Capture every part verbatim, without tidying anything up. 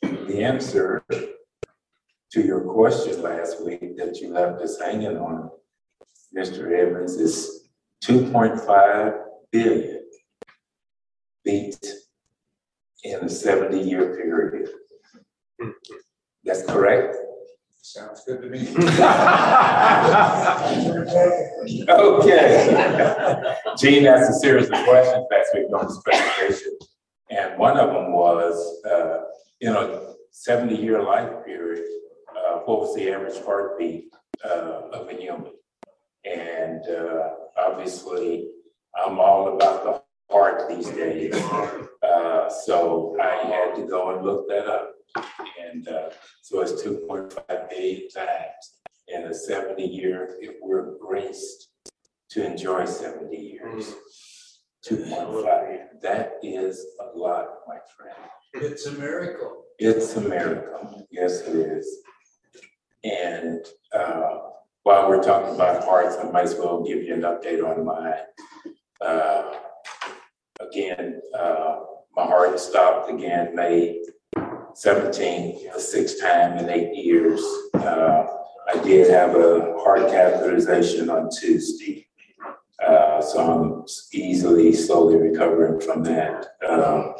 the answer to your question last week that you left us hanging on, Mister Evans, is two point five billion feet in a seventy year period. That's correct? Sounds good to me. Okay. Gene asked a series of questions last week on the specification. And one of them was, uh, you know, seventy year life period, uh, what was the average heartbeat uh, of a human? And uh, obviously, I'm all about the heart these days. Uh, so I had to go and look that up. And uh, so it's two point five billion times in a seventy year, if we're graced to enjoy seventy years. two point five, that is a lot, my friend. It's a miracle. It's a miracle, yes it is. And uh, while we're talking about hearts, I might as well give you an update on mine. Uh, again, uh, my heart stopped again May seventeenth, the sixth time in eight years. Uh, I did have a heart catheterization on Tuesday. Uh, so I'm easily, slowly recovering from that. Um,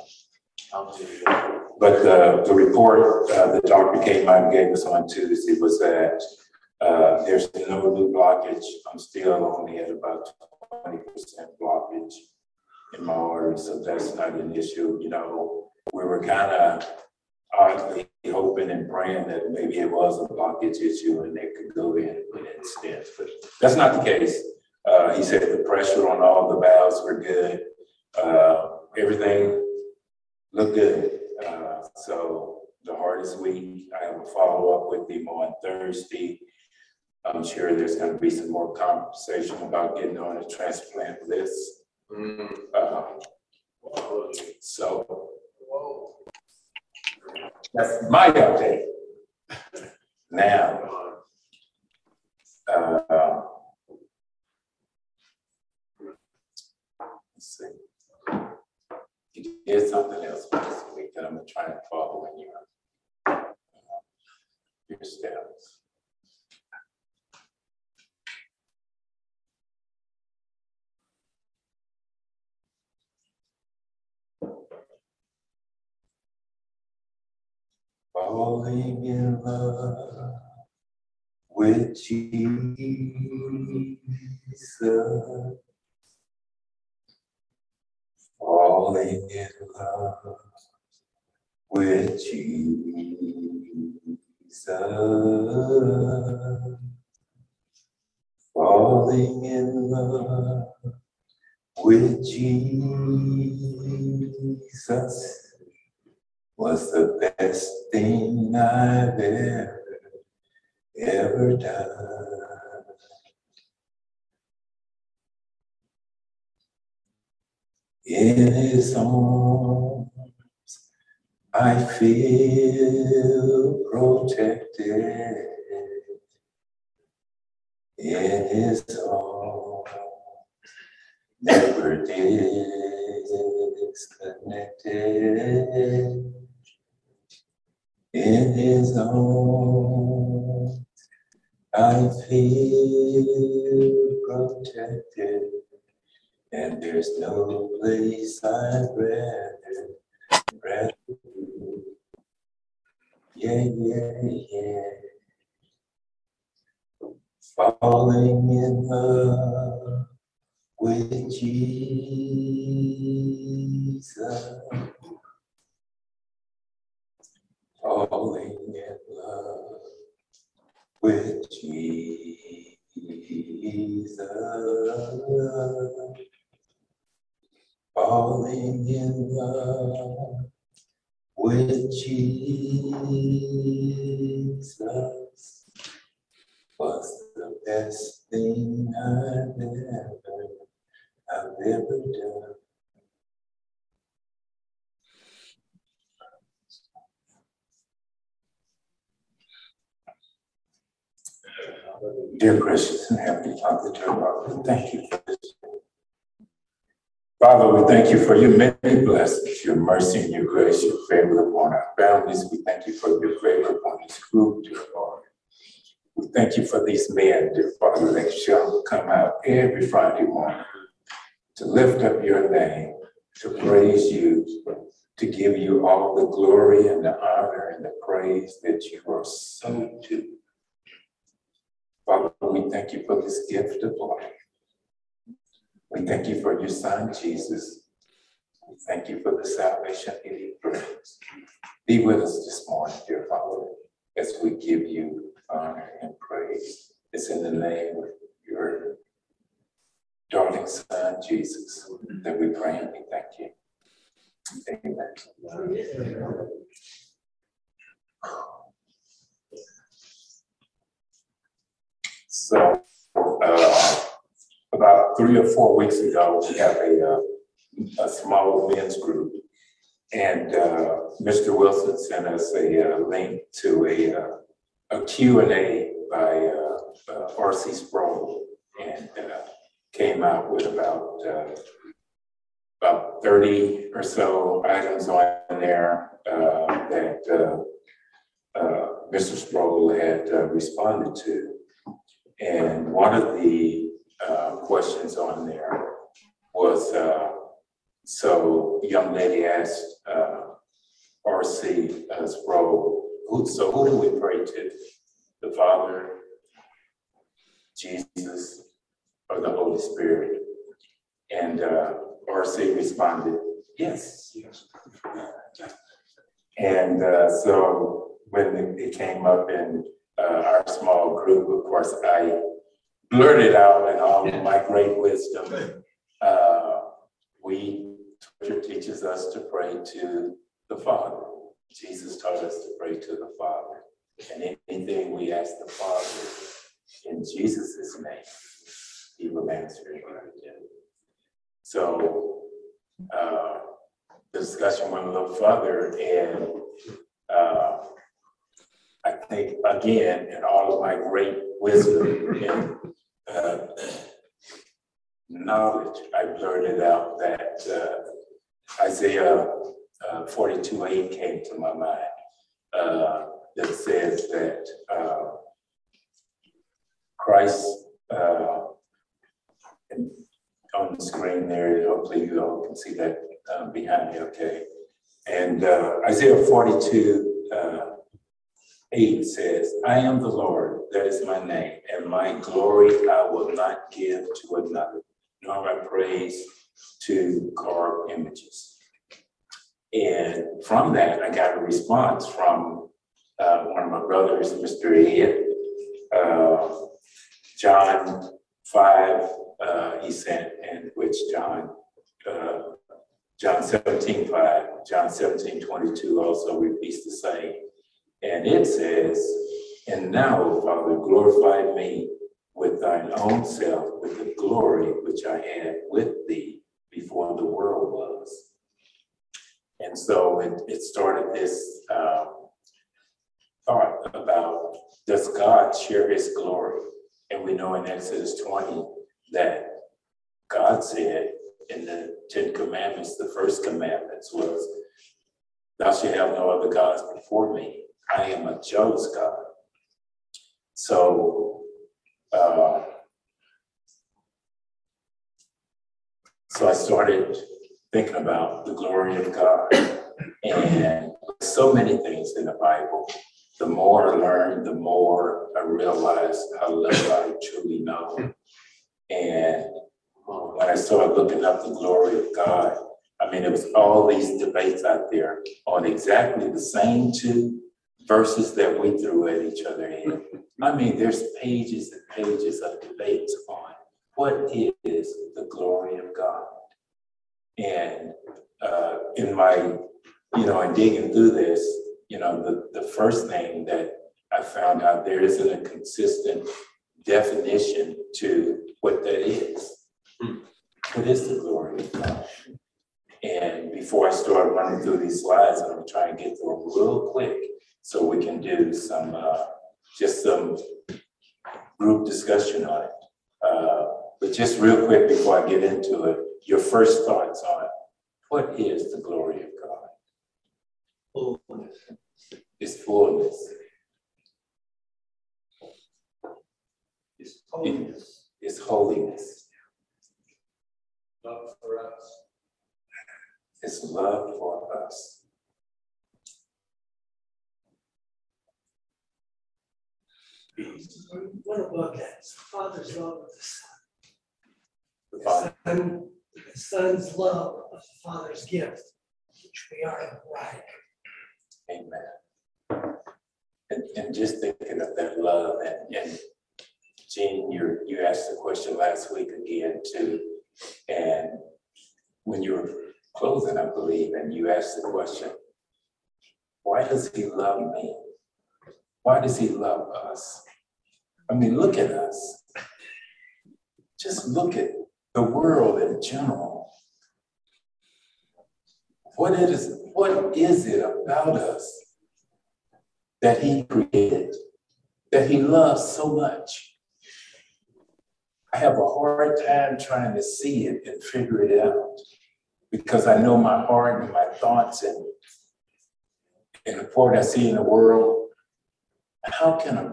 but the, the report uh, that Doctor Kamen gave us on Tuesday was that uh, there's no new blockage. I'm still only at about twenty percent blockage in my artery, so that's not an issue. You know, we were kind of oddly hoping and praying that maybe it was a blockage issue and they could go in and put in stents, but that's not the case. Uh, he said the pressure on all the valves were good. Uh, everything looked good. Uh, so the heart is weak. I have a follow-up with him on Thursday. I'm sure there's going to be some more conversation about getting on a transplant list. Mm. Uh, so that's my update. Now, uh, let's see. You did something else this week that I'm gonna try and follow in your, uh, your steps. Falling in love with Jesus. Falling in love with Jesus. Falling in love with Jesus was the best thing I've ever, ever done. In his arms, I feel protected. In his arms, never disconnected. In his arms, I feel protected. And there's no place I'd rather, rather be. Yeah, yeah, yeah. Falling in love with Jesus. Falling in love with Jesus. Falling in love with Jesus was the best thing I've ever, I've ever done. Dear gracious and heavenly Father, dear Lord, thank you for this. Father, we thank you for your many blessings, your mercy and your grace, your favor upon our families. We thank you for your favor upon this group, dear Lord. We thank you for these men, dear Father, that shall come out every Friday morning to lift up your name, to praise you, to give you all the glory and the honor and the praise that you are so due. Father, we thank you for this gift of life. We thank you for your son, Jesus. We thank you for the salvation that he brings. Be with us this morning, dear Father, as we give you honor and praise. It's in the name of your darling son, Jesus, that we pray and we thank you. Amen. So, uh, about three or four weeks ago, we have a, uh, a small men's group, and uh, Mister Wilson sent us a uh, link to a, uh, a Q and A by uh, uh, R C Sproul, and uh, came out with about uh, about thirty or so items on there uh, that uh, uh, Mister Sproul had uh, responded to. And one of the uh, questions on there was, uh, so young lady asked uh, R C uh, Sproul, who, so who do we pray to? The Father, Jesus, or the Holy Spirit? And uh, R C responded, yes. Yes. And uh, so when it came up in uh, our small group, of course, I blurted out in all of my great wisdom, uh, we, Scripture teaches us to pray to the Father. Jesus taught us to pray to the Father. And anything we ask the Father in Jesus' name, he will answer it. So uh, the discussion went a little further, and uh, I think, again, in all of my great wisdom and uh, knowledge, I blurted out that uh, Isaiah uh, forty-two eight came to my mind uh, that says that uh, Christ, uh, and on the screen there, hopefully you all can see that uh, behind me, okay? And uh, Isaiah forty-two uh, eight says, I am the Lord, that is my name, and my glory I will not give to another, nor my praise to carved images. And from that, I got a response from uh, one of my brothers, Mister Ed, uh, John five, uh, he sent, in which John, uh, John seventeen five, John seventeen twenty-two also repeats the same. And it says, and now, O Father, glorify me with thine own self, with the glory which I had with thee before the world was. And so it, it started this uh, thought about, does God share his glory? And we know in Exodus twenty that God said in the Ten Commandments, the first commandments was, thou shalt have no other gods before me. I am a jealous God. So, uh, so I started thinking about the glory of God, and so many things in the Bible. The more I learn, the more I realize how little I truly know. And when I started looking up the glory of God, I mean, there was all these debates out there on exactly the same two verses that we threw at each other in. I mean, there's pages and pages of debates on what is the glory of God. And uh, in my, you know, in digging through this, you know, the, the first thing that I found out, there isn't a consistent definition to what that is. What is the glory of God? And before I start running through these slides, I'm gonna try and get through them real quick so we can do some, uh, just some group discussion on it. Uh, but just real quick before I get into it, your first thoughts on what is the glory of God? Fullness. It's fullness. It's holiness. It's holiness. Love for us. It's love for us. What about that? It's the Father's love of the Son. The The Father, Son, the Son's love of the Father's gift, which we are the bride. amen. And, and just thinking of that love, and, and Jean, you you asked the question last week again too, and when you were closing, I believe, and you asked the question, why does he love me? Why does he love us? I mean, look at us. Just look at the world in general. What it is, what is it about us that he created, that he loves so much? I have a hard time trying to see it and figure it out because I know my heart and my thoughts and, and the what I see in the world. How can a,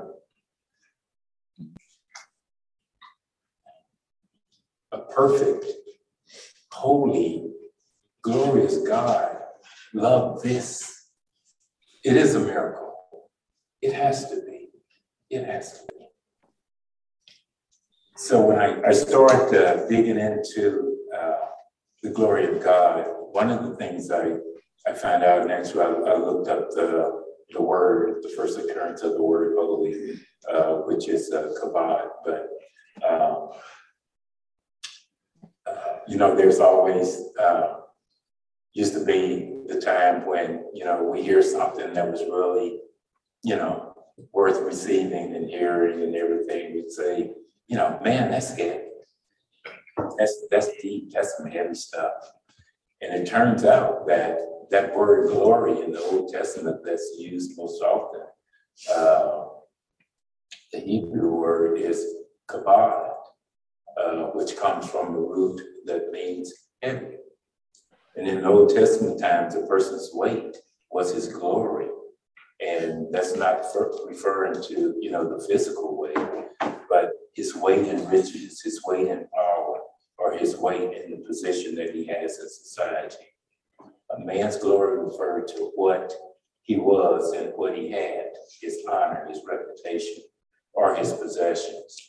a perfect, holy, glorious God love this? It is a miracle. It has to be. It has to be. So when I, I start uh, digging into uh, the glory of God, one of the things I, I found out, and actually I, I looked up the, the word, the first occurrence of the word holy, uh, which is uh, kabod. But, um, uh, you know, there's always, uh, used to be the time when, you know, we hear something that was really, you know, worth receiving and hearing and everything. We'd say, you know, man, that's heavy. That's, that's deep. That's some heavy stuff. And it turns out that that word glory in the Old Testament that's used most often, uh, the Hebrew word is kabod, uh, which comes from the root that means heavy. And in the Old Testament times, a person's weight was his glory. And that's not for referring to, you know, the physical weight, but his weight in riches, his weight in power, or his weight in the position that he has in society. A man's glory referred to what he was and what he had, his honor, his reputation, or his possessions.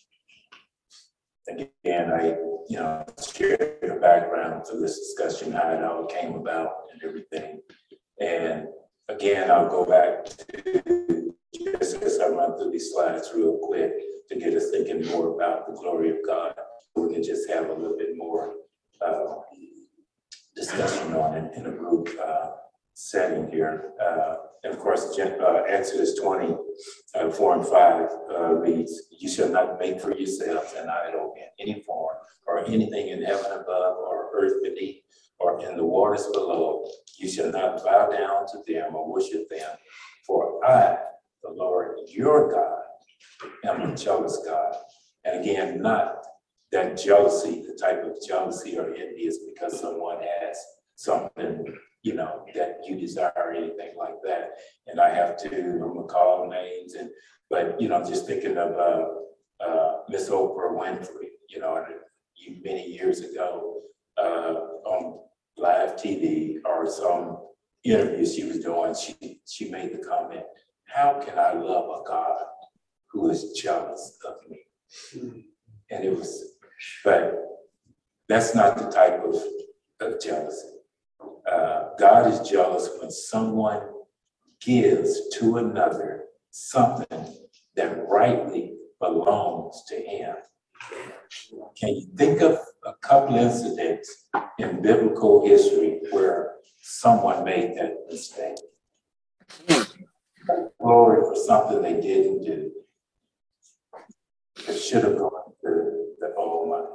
Again, I, you know, shared the background to this discussion, how it all came about and everything. And again, I'll go back to, just as I run through these slides real quick, to get us thinking more about the glory of God. We can just have a little bit more uh, discussion on it in a group uh, setting here. Uh, and of course, uh, Exodus twenty, uh, four and five uh, reads, "You shall not make for yourselves an idol in any form, or anything in heaven above, or earth beneath, or in the waters below. You shall not bow down to them or worship them. For I, the Lord your God, am a jealous God." And again, not that jealousy, the type of jealousy or envy is because someone has something, you know, that you desire or anything like that. And I have to, I'm gonna call names, and but you know, just thinking of uh, uh, Miss Oprah Winfrey, you know, many years ago uh, on live T V or some interview she was doing, she she made the comment, "How can I love a God who is jealous of me?" Mm-hmm. And it was, but that's not the type of, of jealousy. Uh, God is jealous when someone gives to another something that rightly belongs to him. Can you think of a couple incidents in biblical history where someone made that mistake? Glory for something they didn't do. It should have gone to the Almighty.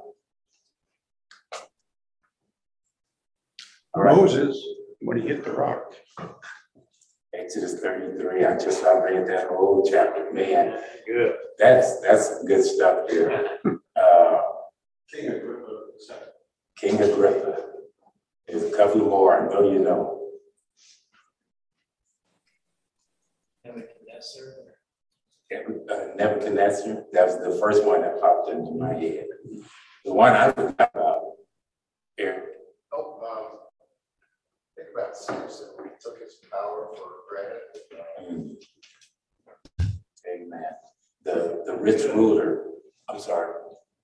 All right. Moses, when he hit the rock. Exodus thirty-three, I just, I read that whole chapter, man. Good. That's, that's some good stuff there. Uh, King Agrippa the second. King Agrippa. There's a couple more, I know you know. Nebuchadnezzar. Uh, Nebuchadnezzar, that was the first one that popped into my head. The one I forgot about, Eric. Oh, um, think about Samson, when he took his power for granted. Mm. Amen. The, the rich ruler, I'm sorry.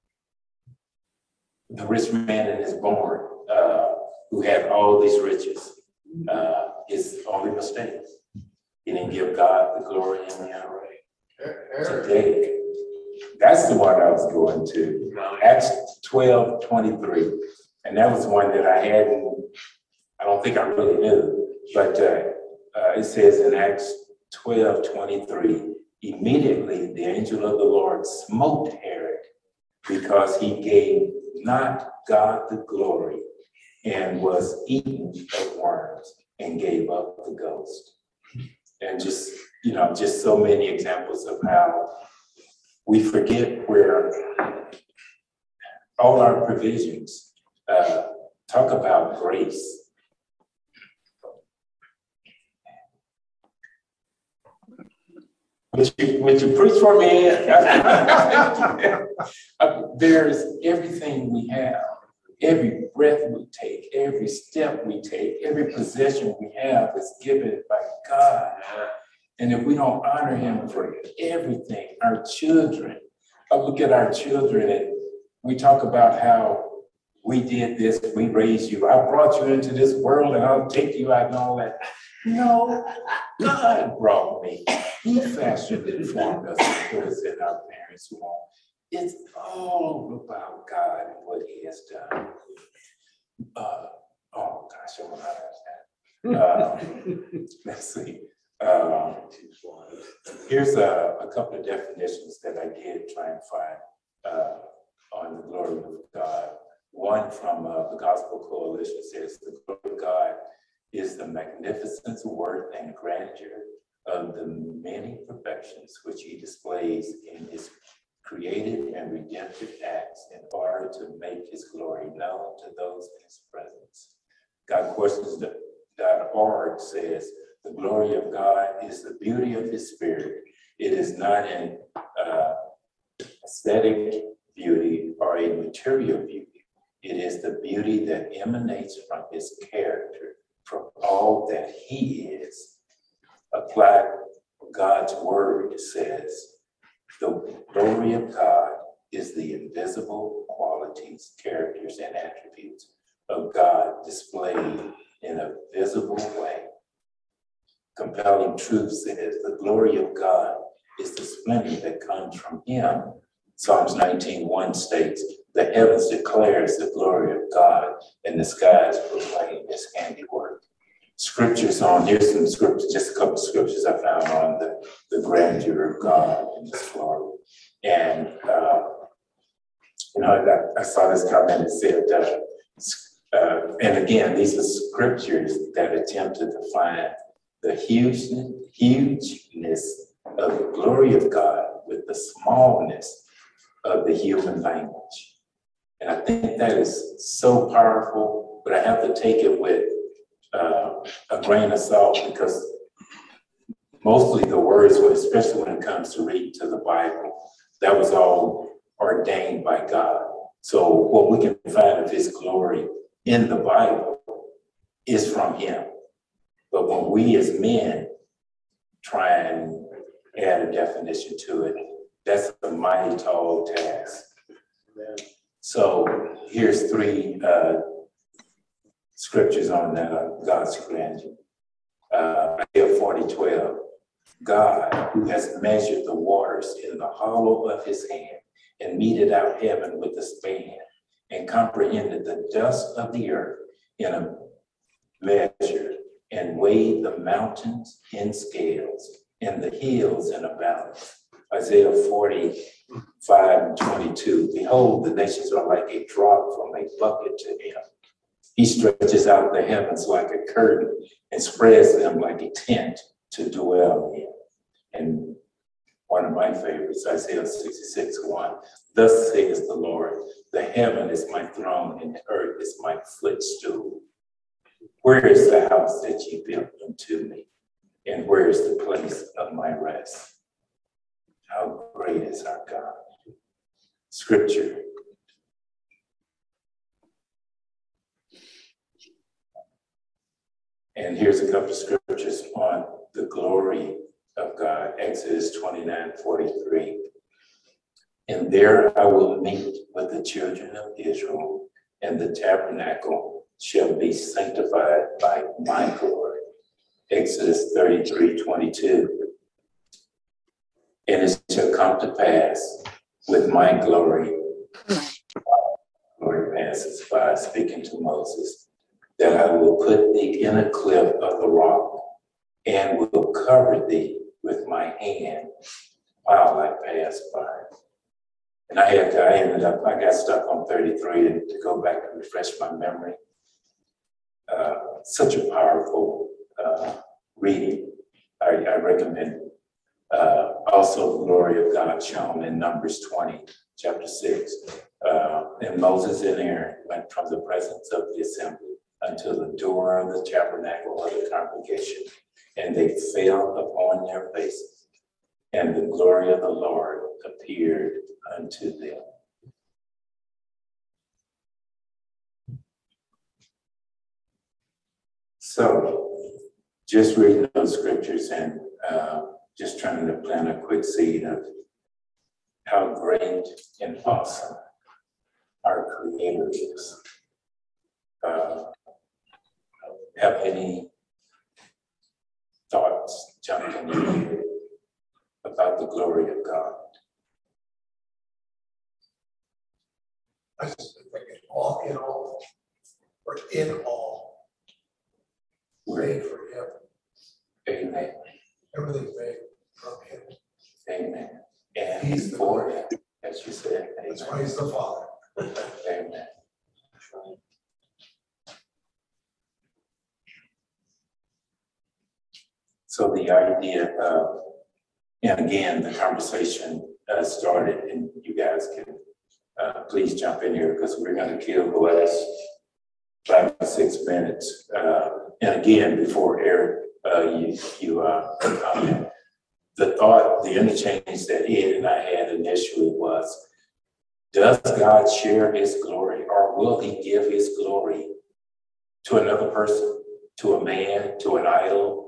The rich man in his barn, uh, who had all these riches, uh, his only mistake. He didn't give God the glory and the honor. Eric, Today, that's the one I was going to. Acts twelve twenty-three. And that was one that I hadn't, I don't think I really knew. But uh, uh, it says in Acts twelve twenty-three, immediately the angel of the Lord smote Herod because he gave not God the glory and was eaten of worms and gave up the ghost. And just, you know, just so many examples of how we forget where all our provisions uh, talk about grace. Would you, would you preach for me? Uh, There's everything we have, every breath we take, every step we take, every possession we have is given by God. And if we don't honor him for everything, our children, I look at our children and we talk about how we did this, we raised you, I brought you into this world and I'll take you out and all that. No, God brought me. He fashioned and formed us and put us in our parents' womb. It's all about God and what he has done. Uh, oh gosh, I want to that. Uh, let's see. Um, here's a, a couple of definitions that I did try and find uh, on the glory of God. One from uh, the Gospel Coalition says, the glory of God is the magnificence, worth, and grandeur of the many perfections which he displays in his created and redemptive acts in order to make his glory known to those in his presence. God Questions dot org says, the glory of God is the beauty of his spirit. It is not an uh, aesthetic beauty or a material beauty. It is the beauty that emanates from his character, from all that he is. Applied God's word says, the glory of God is the invisible qualities, characters, and attributes of God displayed in a visible way. Compelling Truth says, the glory of God is the splendor that comes from him. Psalms nineteen one states, the heavens declares the glory of God and the skies proclaim his handiwork. Scriptures on, here's some scriptures, just a couple of scriptures I found on the, the grandeur of God and his glory. And, uh, you know, I, I saw this comment that said, uh, uh, and again, these are scriptures that attempt to define the hugeness, hugeness of the glory of God with the smallness of the human language. And I think that is so powerful, but I have to take it with uh, a grain of salt because mostly the words, especially when it comes to reading to the Bible, that was all ordained by God. So what we can find of his glory in the Bible is from him. But when we as men try and add a definition to it, that's a mighty tall task. So here's three uh, scriptures on uh, God's grandeur. Uh, Isaiah forty twelve. God, who has measured the waters in the hollow of his hand and meted out heaven with a span and comprehended the dust of the earth in a measure and weighed the mountains in scales and the hills in a balance. Isaiah forty-five and twenty-two. Behold, the nations are like a drop from a bucket to him. He stretches out the heavens like a curtain and spreads them like a tent to dwell in. And one of my favorites, Isaiah sixty-six one. Thus says the Lord, the heaven is my throne and the earth is my footstool. Where is the house that ye built unto me? And where is the place of my rest? How great is our God. Scripture. And here's a couple of scriptures on the glory of God. Exodus twenty-nine forty-three. And there I will meet with the children of Israel, and the tabernacle shall be sanctified by my glory. Exodus thirty-three twenty-two. And it shall come to pass with my glory, glory passes by, speaking to Moses, that I will put thee in a cleft of the rock and will cover thee with my hand while I pass by. And I had, I ended up, I got stuck on thirty-three and to go back and refresh my memory. Uh, such a powerful uh, reading. I, I recommend it. Uh, also, the glory of God shown in Numbers twenty, chapter six. Uh, and Moses and Aaron went from the presence of the assembly unto the door of the tabernacle of the congregation, and they fell upon their faces, and the glory of the Lord appeared unto them. So, just reading those scriptures and uh, just trying to plant a quick seed of how great and awesome our Creator is. Uh, have any thoughts jump in your head about the glory of God? I just been thinking, all in all, or in all, made for him. Amen. Everything's made from him. Amen. And He's the for Lord. him, as you said, That's amen. why he's the Father. Amen. So the idea of, and again, the conversation uh, started, and you guys can uh, please jump in here because we're going to kill the last five or six minutes. Uh, and again, before Eric, uh, you, you uh, comment, the thought, the interchange that Ed and I had initially was, does God share his glory, or will he give his glory to another person, to a man, to an idol,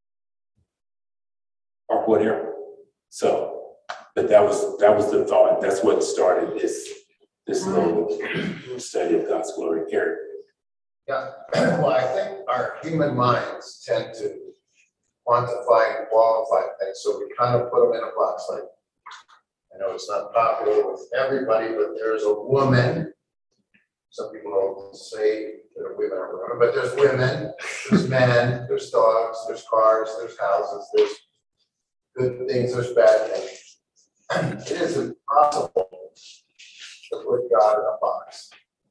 or whatever? So, but that was that was the thought. That's what started this this little study of God's glory. Eric. Yeah, well, I think our human minds tend to quantify and qualify things, so we kind of put them in a box. Like, I know it's not popular with everybody, but there's a woman. Some people don't say that women are women, but there's women, there's men, there's dogs, there's cars, there's houses, there's good things, there's bad things. It is impossible to put God in a box.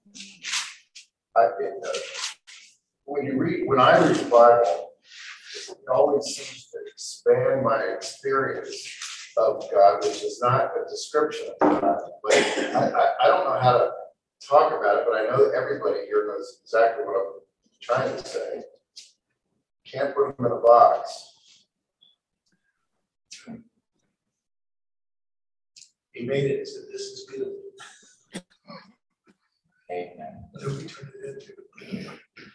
I think that when you read, when I read the Bible, it always seems to expand my experience of God, which is not a description of God. But I, I, I don't know how to talk about it, but I know that everybody here knows exactly what I'm trying to say. Can't put them in a box. He made it and said, this is good. Amen. What do we turn it into?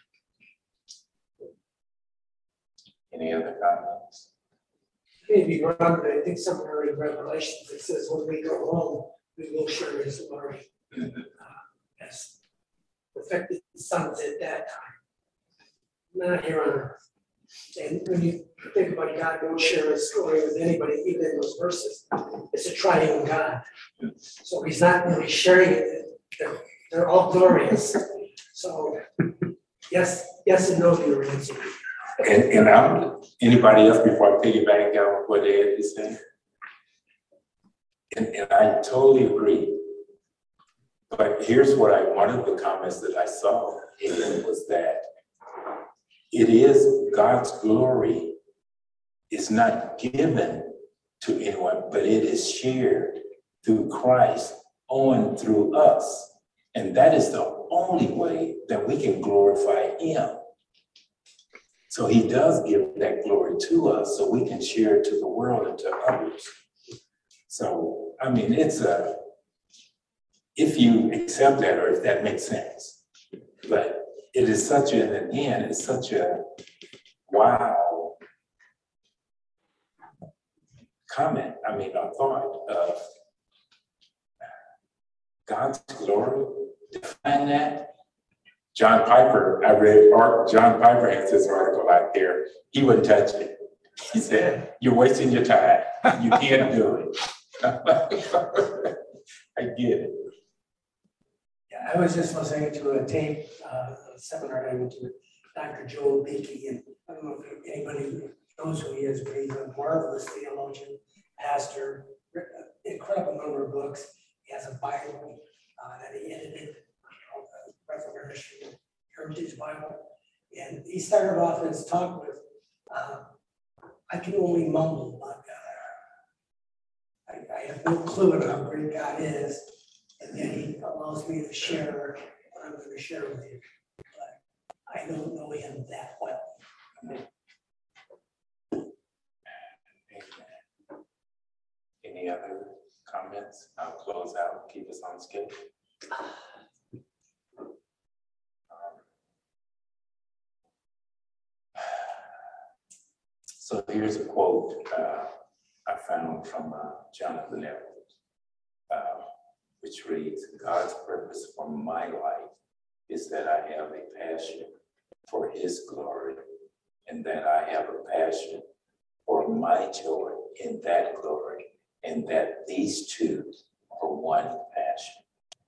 Any other comments? Maybe wrong, but I think somewhere in Revelations it says when we go home, we will share his glory. Uh, As perfected sons at that time. Not here on earth. And when you think about God, won't share his glory with anybody, even in those verses. It's a triune God. So he's not really sharing it. They're, they're all glorious. So yes, yes and no to your answer. And, and I'm, anybody else before I piggyback on what Ed is saying? And, and I totally agree. But here's what I, one of the comments that I saw in it was that it is God's glory is not given to anyone, but it is shared through Christ on through us. And that is the only way that we can glorify him. So he does give that glory to us so we can share it to the world and to others. So, I mean, it's a, if you accept that or if that makes sense, but it is such an, again, it's such a wow comment, I mean, a thought of God's glory, define that. John Piper, I read, art, John Piper has this article out there. He wouldn't touch it. He said, you're wasting your time. You can't do it. I get it. Yeah, I was just listening to a tape, uh, a seminar I went to with Doctor Joel Beakey, and I don't know if anybody knows who he is, but he's a marvelous theologian, pastor, written an incredible number of books. He has a Bible uh, that he edited, Reformation Heritage Bible, and he started off his talk with, uh, I can only mumble about God. I, I have no clue on how great God is, and then he allows me to share what I'm going to share with you. But I don't know him that well. Any other comments? I'll close out, keep us on schedule. So here's a quote uh, I found from uh, Jonathan Edwards, uh, which reads, God's purpose for my life is that I have a passion for his glory and that I have a passion for my joy in that glory and that these two are one passion.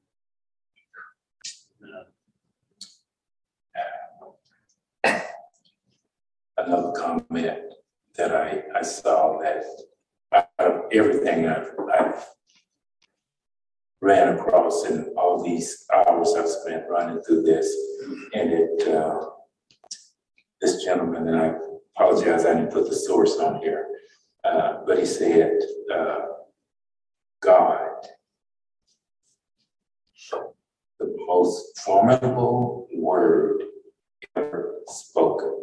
Uh, another comment that I, I saw that out of everything I've, I've ran across in all these hours I've spent running through this, and it, uh, this gentleman, and I apologize, I didn't put the source on here, uh, but he said, uh, God, the most formidable word ever spoken.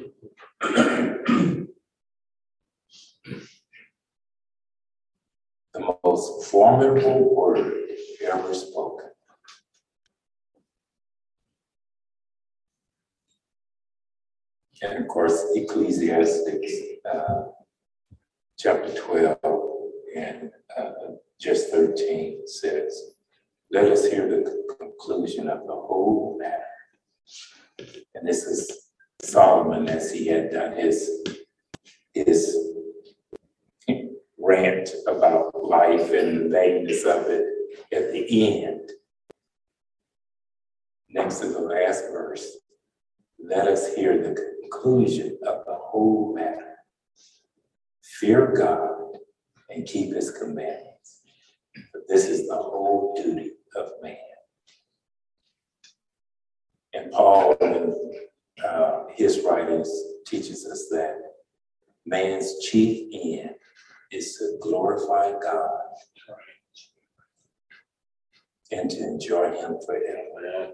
The most formidable word ever spoken. And of course, Ecclesiastes, uh, chapter twelve and uh, just thirteen says, let us hear the conclusion of the whole matter. And this is Solomon as he had done his, his rant about life and the vagueness of it at the end. Next to the last verse, let us hear the conclusion of the whole matter. Fear God and keep his commandments. For this is the whole duty of man. And Paul in uh, his writings teaches us that man's chief end is to glorify God and to enjoy him forever.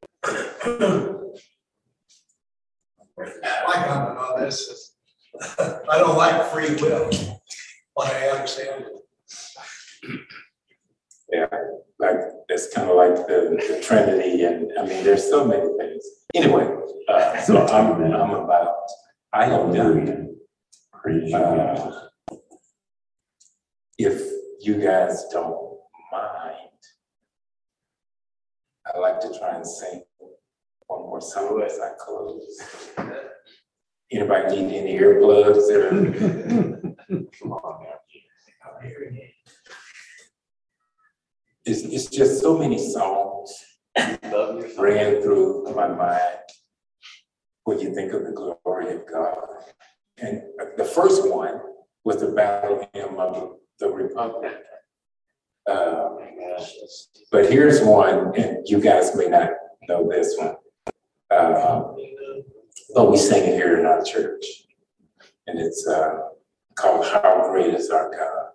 My comment on this is, I don't like free will, but I understand it. Yeah, like it's kind of like the, the Trinity, and I mean, there's so many things. Anyway, uh, so I'm I'm about I am done. Uh, if you guys don't mind, I'd like to try and sing one more song as I close. Anybody need any earplugs there? Come on now. It's, it's just so many songs ran through my mind when you think of the glory of God. And the first one was the battle hymn of the Republic. Uh, but here's one, and you guys may not know this one. Uh, but we sing it here in our church. And it's uh, called How Great Is Our God.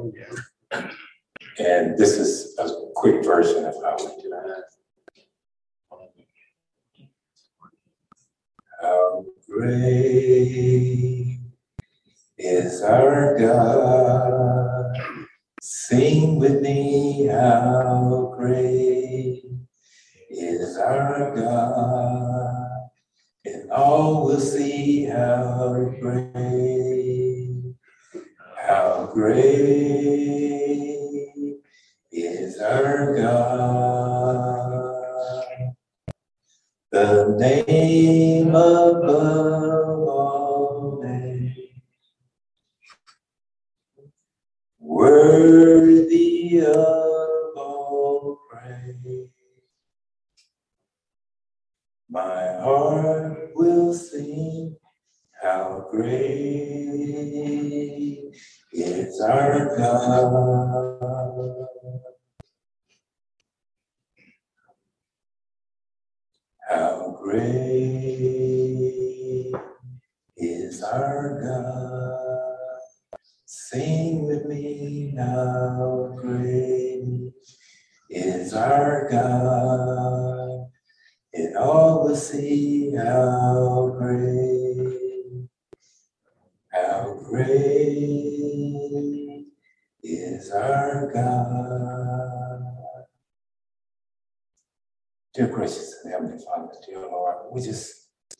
And this is a quick version of how we do that. How great is our God? Sing with me, how great is our God? And all will see how great, how great is our God. The name above all names, worthy of all praise. My heart will sing, how great is our God. How great is our God. Sing with me, how great is our God. And all will see how great, how great is our God. Dear gracious and heavenly Father, dear Lord, we just,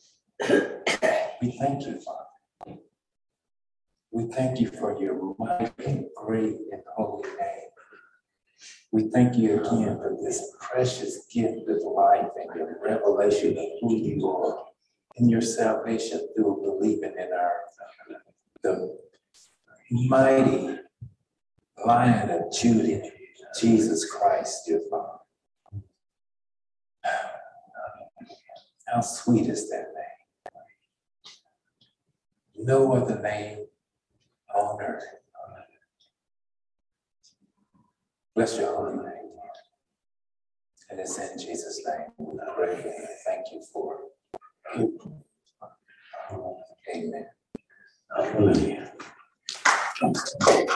we thank you, Father. We thank you for your mighty, great, and holy name. We thank you again for this precious gift of life and your revelation of who you are and your salvation through believing in our, the mighty Lion of Judah, Jesus Christ, dear Father. How sweet is that name? No other name on earth. Bless your holy name. And it's in Jesus' name we pray and thank you for it. Amen. Hallelujah.